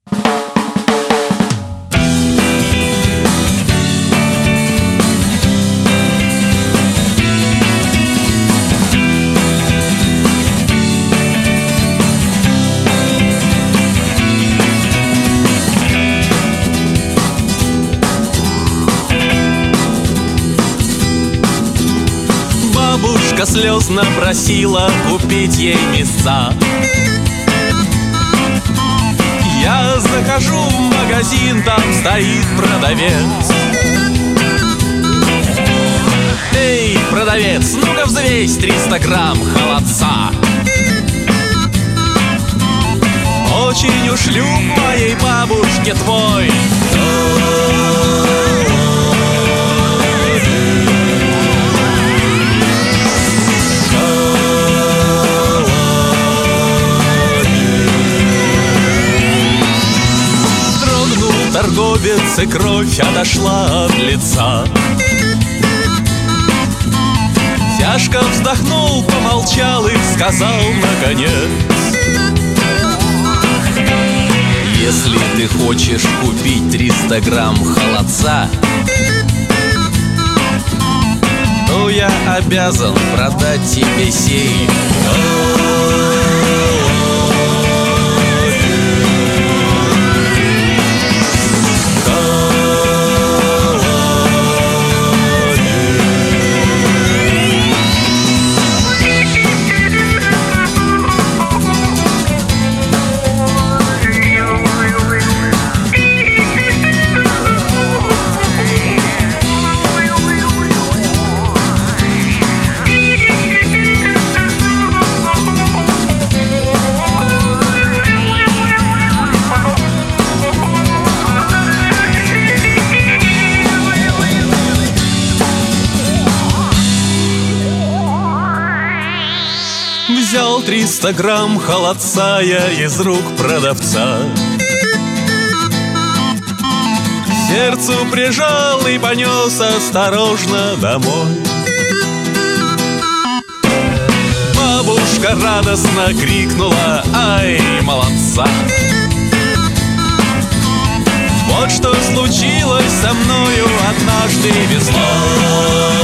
Бабушка слезно просила купить ей мяса. Я захожу в магазин, там стоит продавец. Эй, продавец, ну-ка взвесь 300 грамм холодца. Очень уж люб моей бабушке твой. Торговец, и кровь отошла от лица. Тяжко вздохнул, помолчал и сказал наконец: если ты хочешь купить 300 грамм холодца, то я обязан продать тебе сей. Взял 300 грамм холодца я из рук продавца, к сердцу прижал и понес осторожно домой. Бабушка радостно крикнула: ай, молодца! Вот что случилось со мною однажды весной.